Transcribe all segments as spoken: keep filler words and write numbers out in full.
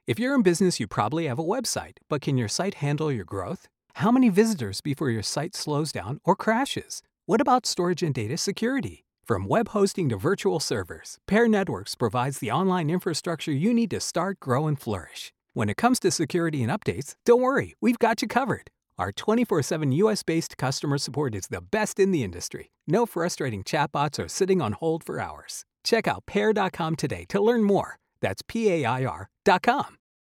If you're in business, you probably have a website, but can your site handle your growth? How many visitors before your site slows down or crashes? What about storage and data security? From web hosting to virtual servers, Pair Networks provides the online infrastructure you need to start, grow, and flourish. When it comes to security and updates, don't worry, we've got you covered. Our twenty-four seven U S-based customer support is the best in the industry. No frustrating chatbots or sitting on hold for hours. Check out pair dot com today to learn more. That's P A I R dot com.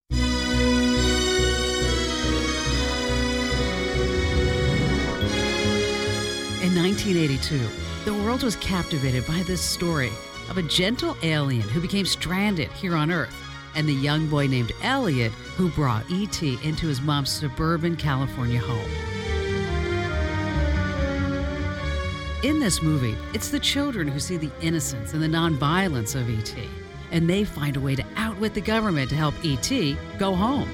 In nineteen eighty-two, the world was captivated by this story of a gentle alien who became stranded here on Earth, and the young boy named Elliot who brought E T into his mom's suburban California home. In this movie, it's the children who see the innocence and the nonviolence of E T, and they find a way to outwit the government to help E T go home.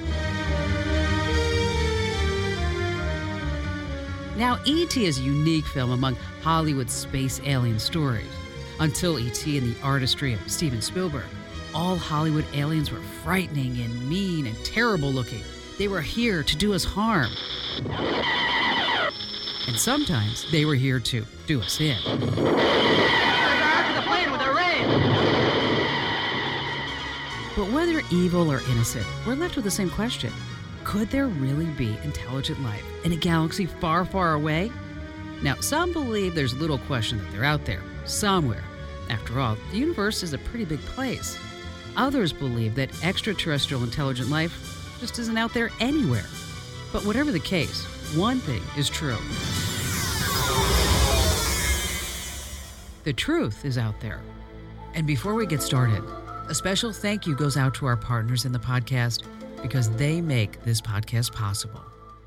Now, E T is a unique film among Hollywood's space alien stories. Until E T and the artistry of Steven Spielberg, all Hollywood aliens were frightening and mean and terrible looking. They were here to do us harm. And sometimes they were here to do us in. But whether evil or innocent, we're left with the same question. Could there really be intelligent life in a galaxy far, far away? Now, some believe there's little question that they're out there, somewhere. After all, the universe is a pretty big place. Others believe that extraterrestrial intelligent life just isn't out there anywhere. But whatever the case, one thing is true. The truth is out there. And before we get started, a special thank you goes out to our partners in the podcast because they make this podcast possible.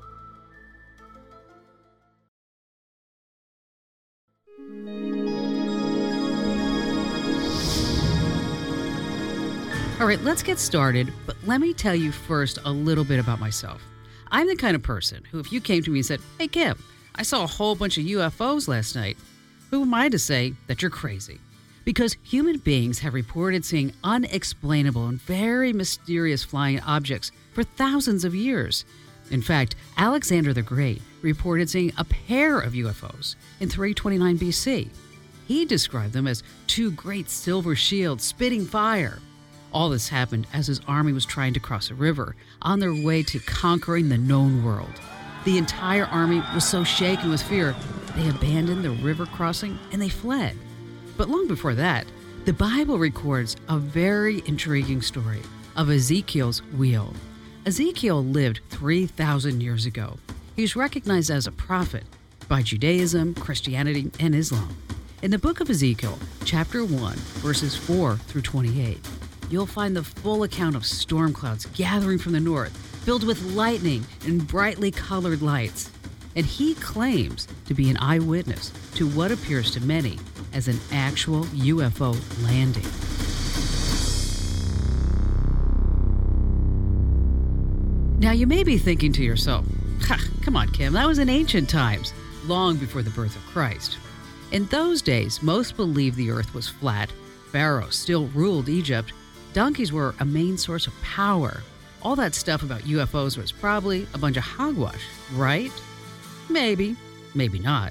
All right, let's get started, but let me tell you first a little bit about myself. I'm the kind of person who, if you came to me and said, "Hey, Kim, I saw a whole bunch of U F Os last night," who am I to say that you're crazy? Because human beings have reported seeing unexplainable and very mysterious flying objects for thousands of years. In fact, Alexander the Great reported seeing a pair of U F Os in three twenty-nine B C. He described them as two great silver shields spitting fire. All this happened as his army was trying to cross a river on their way to conquering the known world. The entire army was so shaken with fear, they abandoned the river crossing and they fled. But long before that, the Bible records a very intriguing story of Ezekiel's wheel. Ezekiel lived three thousand years ago. He was recognized as a prophet by Judaism, Christianity, and Islam. In the book of Ezekiel, chapter one, verses four through twenty-eight, you'll find the full account of storm clouds gathering from the north, filled with lightning and brightly colored lights. And he claims to be an eyewitness to what appears to many as an actual U F O landing. Now, you may be thinking to yourself, ha, come on, Kim, that was in ancient times, long before the birth of Christ. In those days, most believed the earth was flat. Pharaoh still ruled Egypt. Donkeys were a main source of power. All that stuff about U F Os was probably a bunch of hogwash, right? Maybe, maybe not.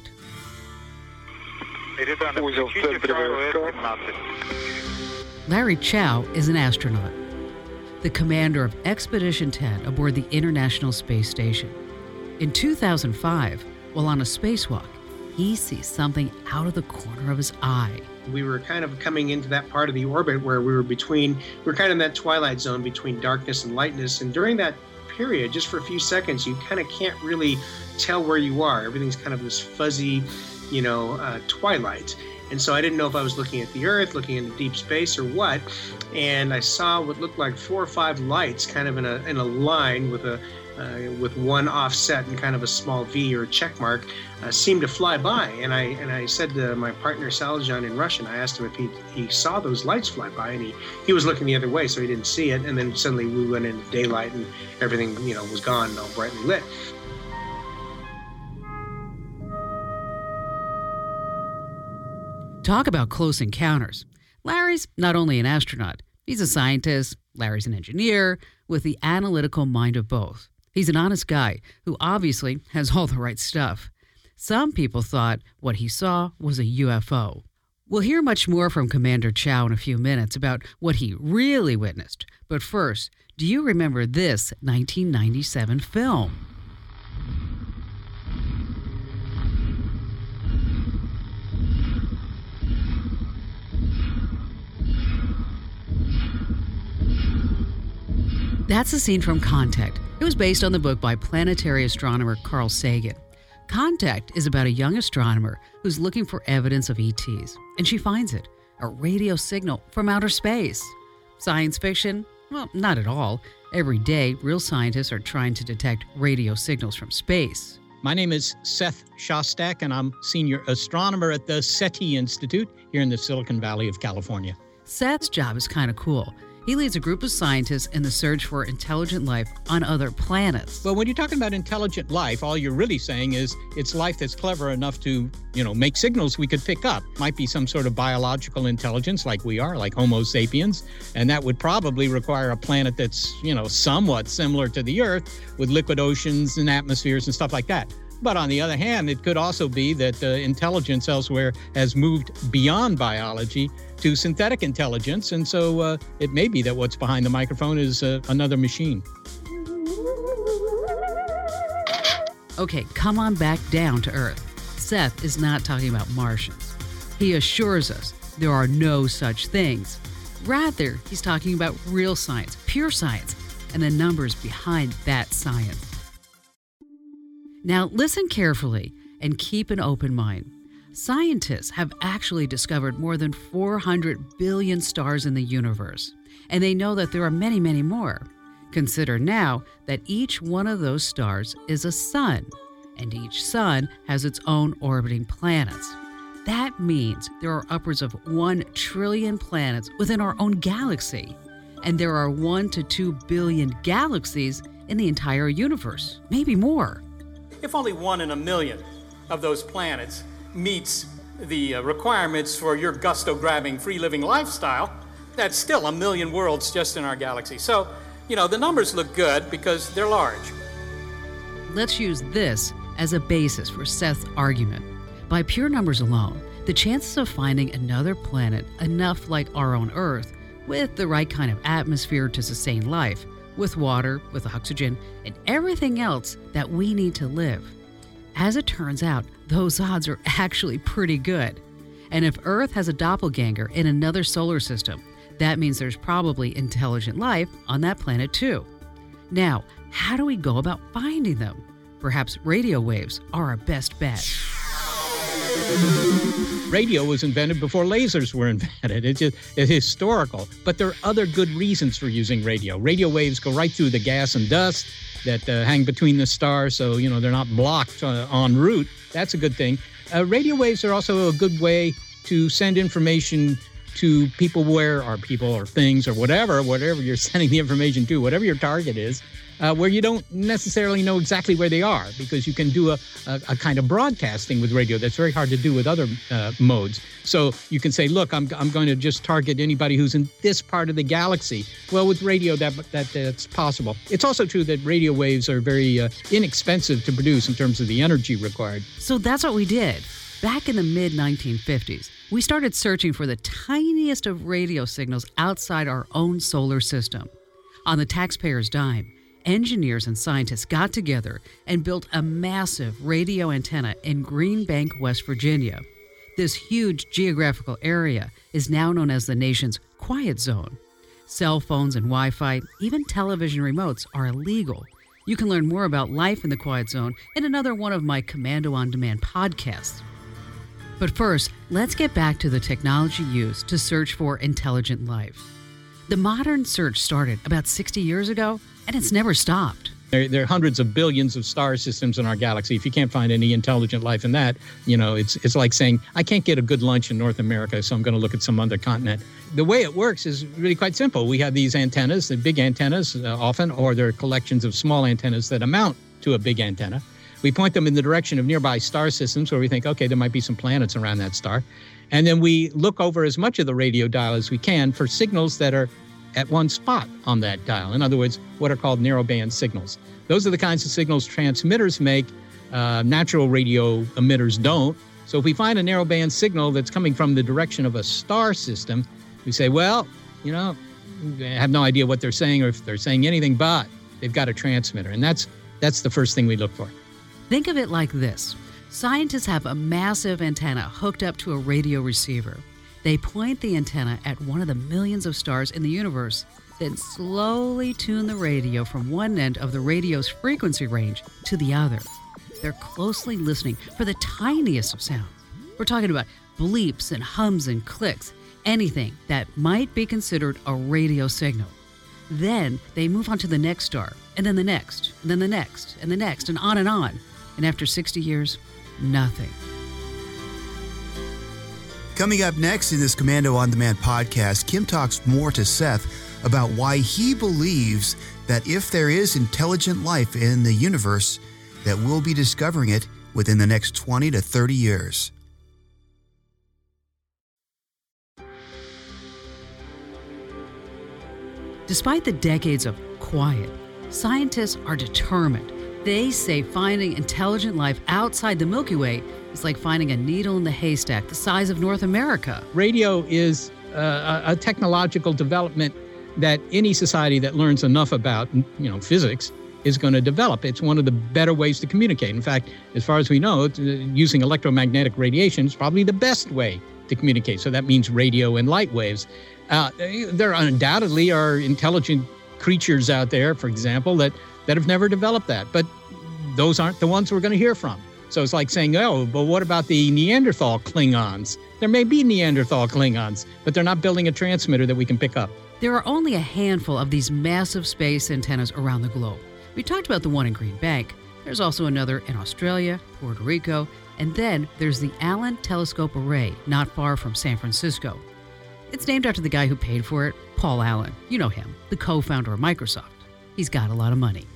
Larry Chow is an astronaut, the commander of Expedition ten aboard the International Space Station. In two thousand five, while on a spacewalk, he sees something out of the corner of his eye. We were kind of coming into that part of the orbit where we were between, we were kind of in that twilight zone between darkness and lightness. And during that period, just for a few seconds, you kind of can't really tell where you are. Everything's kind of this fuzzy, you know, uh, twilight. And so I didn't know if I was looking at the Earth, looking into deep space or what. And I saw what looked like four or five lights kind of in a in a line with a uh, with one offset and kind of a small V or a check mark uh, seemed to fly by. And I and I said to my partner Saljan in Russian, I asked him if he he saw those lights fly by, and he, he was looking the other way, so he didn't see it. And then suddenly we went into daylight and everything, you know, was gone and all brightly lit. Talk about close encounters. Larry's not only an astronaut, he's a scientist, Larry's an engineer, with the analytical mind of both. He's an honest guy who obviously has all the right stuff. Some people thought what he saw was a U F O. We'll hear much more from Commander Chow in a few minutes about what he really witnessed. But first, do you remember this nineteen ninety-seven film? That's a scene from Contact. It was based on the book by planetary astronomer Carl Sagan. Contact is about a young astronomer who's looking for evidence of E Ts, and she finds it, a radio signal from outer space. Science fiction? Well, not at all. Every day, real scientists are trying to detect radio signals from space. My name is Seth Shostak, and I'm senior astronomer at the SETI Institute here in the Silicon Valley of California. Seth's job is kind of cool. He leads a group of scientists in the search for intelligent life on other planets. Well, when you're talking about intelligent life, all you're really saying is it's life that's clever enough to, you know, make signals we could pick up. Might be some sort of biological intelligence like we are, like Homo sapiens, and that would probably require a planet that's, you know, somewhat similar to the Earth with liquid oceans and atmospheres and stuff like that. But on the other hand, it could also be that uh, intelligence elsewhere has moved beyond biology to synthetic intelligence. And so uh, it may be that what's behind the microphone is uh, another machine. Okay, come on back down to Earth. Seth is not talking about Martians. He assures us there are no such things. Rather, he's talking about real science, pure science, and the numbers behind that science. Now, listen carefully and keep an open mind. Scientists have actually discovered more than four hundred billion stars in the universe, and they know that there are many, many more. Consider now that each one of those stars is a sun, and each sun has its own orbiting planets. That means there are upwards of one trillion planets within our own galaxy, and there are one to two billion galaxies in the entire universe, maybe more. If only one in a million of those planets meets the uh, requirements for your gusto-grabbing, free-living lifestyle, that's still a million worlds just in our galaxy. So, you know, the numbers look good because they're large. Let's use this as a basis for Seth's argument. By pure numbers alone, the chances of finding another planet enough like our own Earth, with the right kind of atmosphere to sustain life, with water, with oxygen, and everything else that we need to live. As it turns out, those odds are actually pretty good. And if Earth has a doppelganger in another solar system, that means there's probably intelligent life on that planet too. Now, how do we go about finding them? Perhaps radio waves are our best bet. Radio was invented before lasers were invented. It's, just, it's historical. But there are other good reasons for using radio. Radio waves go right through the gas and dust that uh, hang between the stars, so, you know, they're not blocked uh, en route. That's a good thing. Uh, radio waves are also a good way to send information to people where, or people or things or whatever, whatever you're sending the information to, whatever your target is, uh, where you don't necessarily know exactly where they are, because you can do a, a, a kind of broadcasting with radio that's very hard to do with other uh, modes. So you can say, look, I'm I'm going to just target anybody who's in this part of the galaxy. Well, with radio, that, that that's possible. It's also true that radio waves are very uh, inexpensive to produce in terms of the energy required. So that's what we did. Back in the mid nineteen fifties, we started searching for the tiniest of radio signals outside our own solar system. On the taxpayer's dime, engineers and scientists got together and built a massive radio antenna in Green Bank, West Virginia. This huge geographical area is now known as the nation's quiet zone. Cell phones and Wi-Fi, even television remotes, are illegal. You can learn more about life in the quiet zone in another one of my Commando on Demand podcasts. But first, let's get back to the technology used to search for intelligent life. The modern search started about sixty years ago, and it's never stopped. There, there are hundreds of billions of star systems in our galaxy. If you can't find any intelligent life in that, you know, it's it's like saying, I can't get a good lunch in North America, so I'm going to look at some other continent. The way it works is really quite simple. We have these antennas, the big antennas uh, often, or they're collections of small antennas that amount to a big antenna. We point them in the direction of nearby star systems where we think, okay, there might be some planets around that star. And then we look over as much of the radio dial as we can for signals that are at one spot on that dial. In other words, what are called narrowband signals. Those are the kinds of signals transmitters make, uh, natural radio emitters don't. So if we find a narrowband signal that's coming from the direction of a star system, we say, well, you know, I have no idea what they're saying or if they're saying anything, but they've got a transmitter. And that's that's the first thing we look for. Think of it like this. Scientists have a massive antenna hooked up to a radio receiver. They point the antenna at one of the millions of stars in the universe, then slowly tune the radio from one end of the radio's frequency range to the other. They're closely listening for the tiniest of sounds. We're talking about bleeps and hums and clicks, anything that might be considered a radio signal. Then they move on to the next star, and then the next, and then the next, and the next, and on and on. And after sixty years, nothing. Coming up next in this Komando On Demand podcast, Kim talks more to Seth about why he believes that if there is intelligent life in the universe, that we'll be discovering it within the next twenty to thirty years. Despite the decades of quiet, scientists are determined. They say finding intelligent life outside the Milky Way is like finding a needle in the haystack the size of North America. Radio is uh, a technological development that any society that learns enough about, you know, physics is going to develop. It's one of the better ways to communicate. In fact, as far as we know, using electromagnetic radiation is probably the best way to communicate. So that means radio and light waves. Uh, there undoubtedly are intelligent creatures out there, for example, that, that have never developed that. But those aren't the ones we're going to hear from. So it's like saying, oh, but what about the Neanderthal Klingons? There may be Neanderthal Klingons, but they're not building a transmitter that we can pick up. There are only a handful of these massive space antennas around the globe. We talked about the one in Green Bank. There's also another in Australia, Puerto Rico, and then there's the Allen Telescope Array, not far from San Francisco. It's named after the guy who paid for it, Paul Allen. You know him, the co-founder of Microsoft. He's got a lot of money.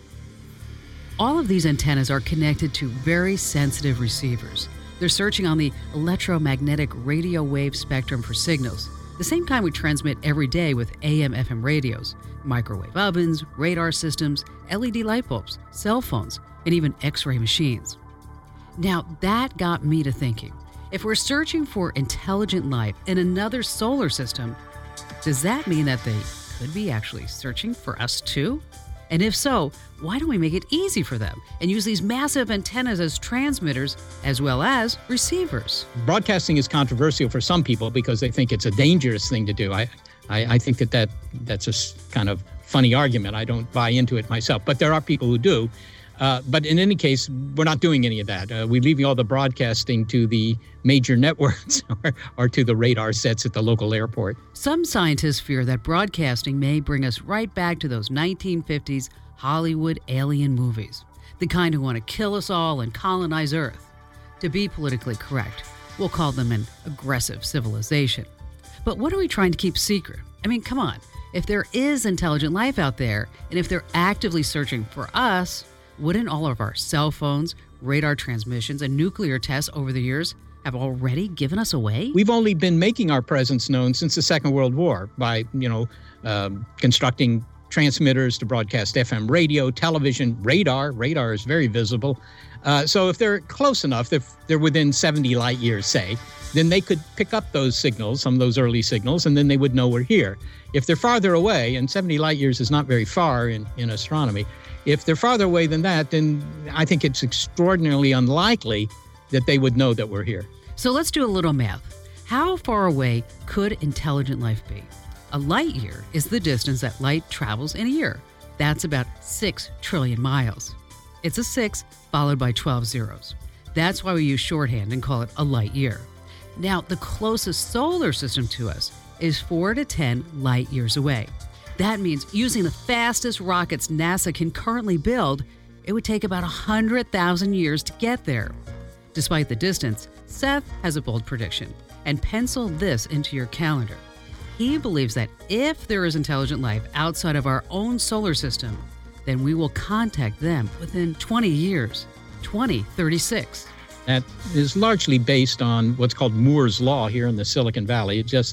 All of these antennas are connected to very sensitive receivers. They're searching on the electromagnetic radio wave spectrum for signals, the same kind we transmit every day with A M F M radios, microwave ovens, radar systems, L E D light bulbs, cell phones, and even X-ray machines. Now, that got me to thinking. If we're searching for intelligent life in another solar system, does that mean that they could be actually searching for us too? And if so, why don't we make it easy for them and use these massive antennas as transmitters as well as receivers? Broadcasting is controversial for some people because they think it's a dangerous thing to do. I, I, I think that, that that's a kind of funny argument. I don't buy into it myself, but there are people who do. Uh, but in any case, we're not doing any of that. Uh, we're leaving all the broadcasting to the major networks or, or to the radar sets at the local airport. Some scientists fear that broadcasting may bring us right back to those nineteen fifties Hollywood alien movies, the kind who want to kill us all and colonize Earth. To be politically correct, we'll call them an aggressive civilization. But what are we trying to keep secret? I mean, come on. If there is intelligent life out there, and if they're actively searching for us, wouldn't all of our cell phones, radar transmissions, and nuclear tests over the years have already given us away? We've only been making our presence known since the Second World War by, you know, um, constructing transmitters to broadcast F M radio, television, radar. Radar is very visible. Uh, so if they're close enough, if they're within seventy light years, say, then they could pick up those signals, some of those early signals, and then they would know we're here. If they're farther away, and seventy light years is not very far in, in astronomy, if they're farther away than that, then I think it's extraordinarily unlikely that they would know that we're here. So let's do a little math. How far away could intelligent life be? A light year is the distance that light travels in a year. That's about six trillion miles. It's a six followed by twelve zeros. That's why we use shorthand and call it a light year. Now, the closest solar system to us is four to ten light years away. That means using the fastest rockets NASA can currently build, it would take about one hundred thousand years to get there. Despite the distance, Seth has a bold prediction, and pencil this into your calendar. He believes that if there is intelligent life outside of our own solar system, then we will contact them within twenty years, twenty thirty-six. That is largely based on what's called Moore's Law here in the Silicon Valley. It just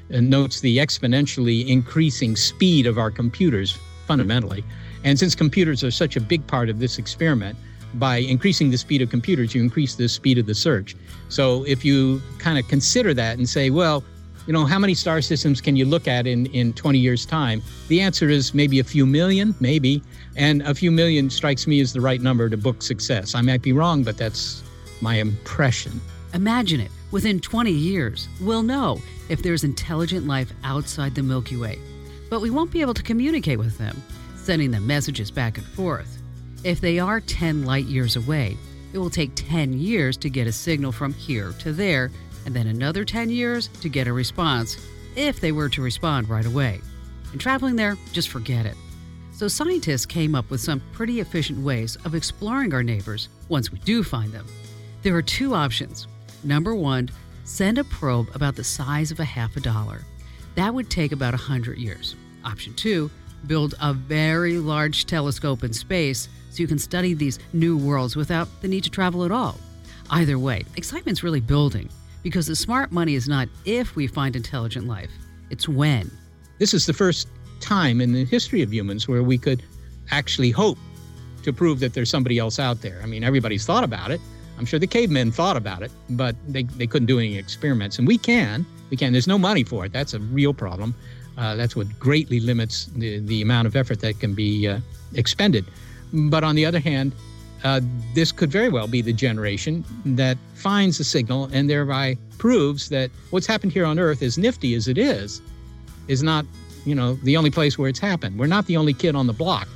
uh, notes the exponentially increasing speed of our computers, fundamentally. And since computers are such a big part of this experiment, by increasing the speed of computers, you increase the speed of the search. So if you kind of consider that and say, well, you know, how many star systems can you look at in, in twenty years' time? The answer is maybe a few million, maybe. And a few million strikes me as the right number to book success. I might be wrong, but that's my impression. Imagine it. Within twenty years, we'll know if there's intelligent life outside the Milky Way. But we won't be able to communicate with them, sending them messages back and forth. If they are ten light years away, it will take ten years to get a signal from here to there, and then another ten years to get a response, if they were to respond right away. And traveling there, just forget it. So scientists came up with some pretty efficient ways of exploring our neighbors once we do find them. There are two options. Number one, send a probe about the size of a half a dollar. That would take about one hundred years. Option two, build a very large telescope in space so you can study these new worlds without the need to travel at all. Either way, excitement's really building because the smart money is not if we find intelligent life, it's when. This is the first time in the history of humans where we could actually hope to prove that there's somebody else out there. I mean, everybody's thought about it. I'm sure the cavemen thought about it, but they, they couldn't do any experiments. And we can. We can. There's no money for it. That's a real problem. Uh, that's what greatly limits the, the amount of effort that can be uh, expended. But on the other hand, uh, this could very well be the generation that finds a signal and thereby proves that what's happened here on Earth, as nifty as it is, is not, you know, the only place where it's happened. We're not the only kid on the block.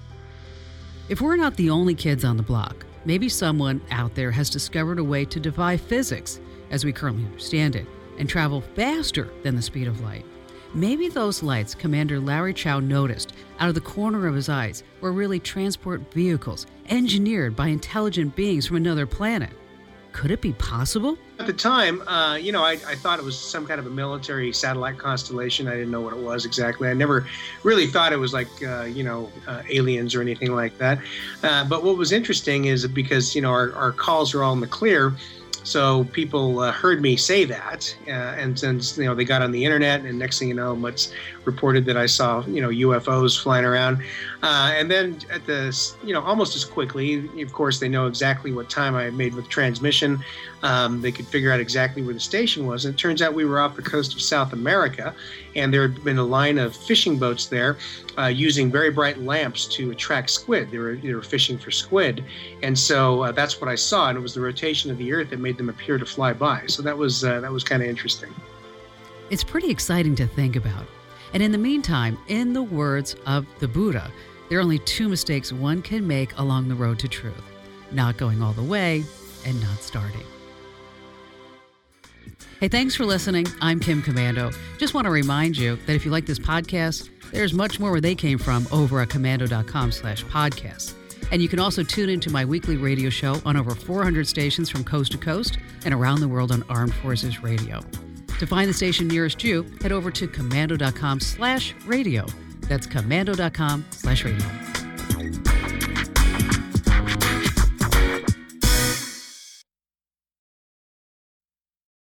If we're not the only kids on the block, maybe someone out there has discovered a way to defy physics as we currently understand it and travel faster than the speed of light. Maybe those lights Commander Larry Chow noticed out of the corner of his eyes were really transport vehicles engineered by intelligent beings from another planet. Could it be possible? At the time, uh, you know, I, I thought it was some kind of a military satellite constellation. I didn't know what it was exactly. I never really thought it was like, uh, you know, uh, aliens or anything like that. Uh, but what was interesting is because, you know, our, our calls are all in the clear. So people uh, heard me say that, uh, and since, you know, they got on the internet, and next thing you know, it's reported that I saw, you know, U F Os flying around. Uh, and then at the, you know, almost as quickly, of course, they know exactly what time I made with transmission. Um, they could figure out exactly where the station was. And it turns out we were off the coast of South America, and there had been a line of fishing boats there uh, using very bright lamps to attract squid. They were, they were fishing for squid. And so uh, that's what I saw. And it was the rotation of the Earth that made them appear to fly by. So that was, uh, that was kind of interesting. It's pretty exciting to think about. And in the meantime, in the words of the Buddha, there are only two mistakes one can make along the road to truth: not going all the way and not starting. Hey, thanks for listening. I'm Kim Komando. Just want to remind you that if you like this podcast, there's much more where they came from over at komando.com slash podcast. And you can also tune into my weekly radio show on over four hundred stations from coast to coast and around the world on Armed Forces Radio. To find the station nearest you, head over to komando.com slash radio. That's komando.com slash radio.